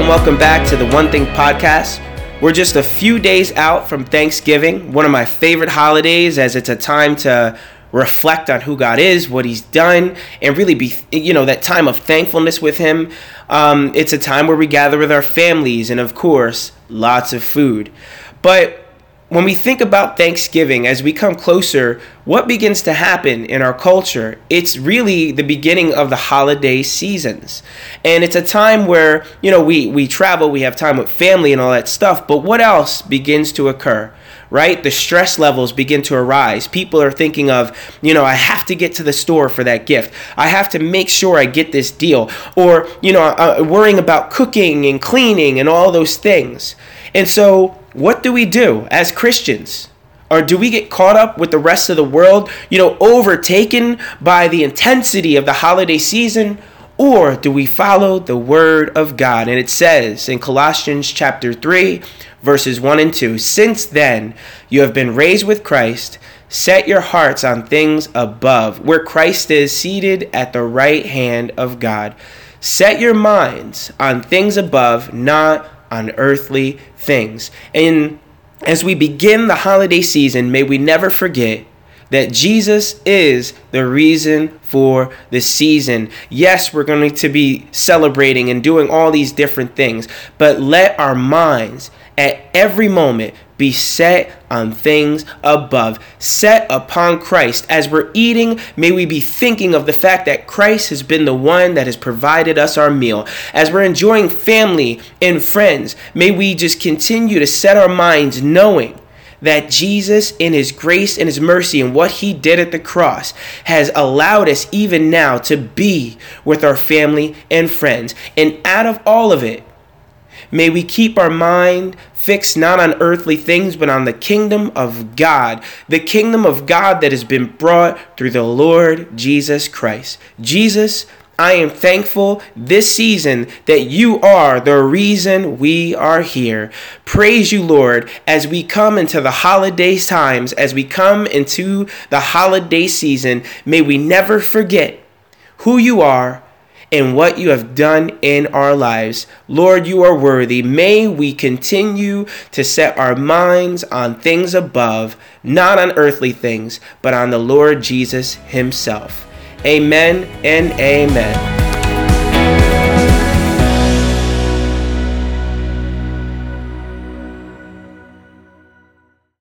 and welcome back to the One Thing Podcast. We're just a few days out from Thanksgiving, one of my favorite holidays, as it's a time to reflect on who God is, what He's done, and really be, that time of thankfulness with Him. It's a time where we gather with our families and, of course, lots of food. But when we think about Thanksgiving, as we come closer, what begins to happen in our culture? It's really the beginning of the holiday seasons. And it's a time where, we travel, we have time with family and all that stuff. But what else begins to occur? Right? The stress levels begin to arise. People are thinking of, I have to get to the store for that gift. I have to make sure I get this deal. Or, worrying about cooking and cleaning and all those things. And so what do we do as Christians? Or do we get caught up with the rest of the world, overtaken by the intensity of the holiday season? Or do we follow the word of God? And it says in Colossians chapter 3, verses 1 and 2, "Since then you have been raised with Christ, set your hearts on things above, where Christ is seated at the right hand of God. Set your minds on things above, not on earthly things." And as we begin the holiday season, may we never forget that Jesus is the reason for the season. Yes, we're going to be celebrating and doing all these different things, but let our minds at every moment be set on things above, set upon Christ. As we're eating, may we be thinking of the fact that Christ has been the one that has provided us our meal. As we're enjoying family and friends, may we just continue to set our minds knowing that Jesus, in His grace and His mercy and what He did at the cross, has allowed us even now to be with our family and friends. And out of all of it, may we keep our mind fixed not on earthly things, but on the kingdom of God. The kingdom of God that has been brought through the Lord Jesus Christ. Jesus, I am thankful this season that You are the reason we are here. Praise You, Lord, as we come into the holiday times, as we come into the holiday season. May we never forget who You are and what You have done in our lives. Lord, You are worthy. May we continue to set our minds on things above, not on earthly things, but on the Lord Jesus Himself. Amen and amen.